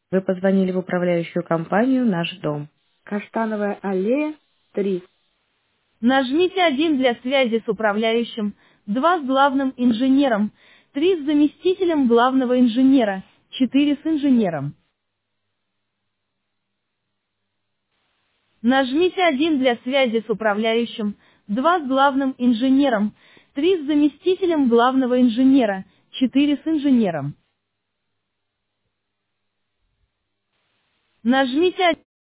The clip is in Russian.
Вы позвонили в управляющую компанию «Наш дом». Каштановая аллея, 3. Нажмите 1 для связи с управляющим, 2 с главным инженером, 3 с заместителем главного инженера, 4 с инженером. Нажмите 1 для связи с управляющим, 2 с главным инженером, 3 с заместителем главного инженера, 4 с инженером. Нажмите 1.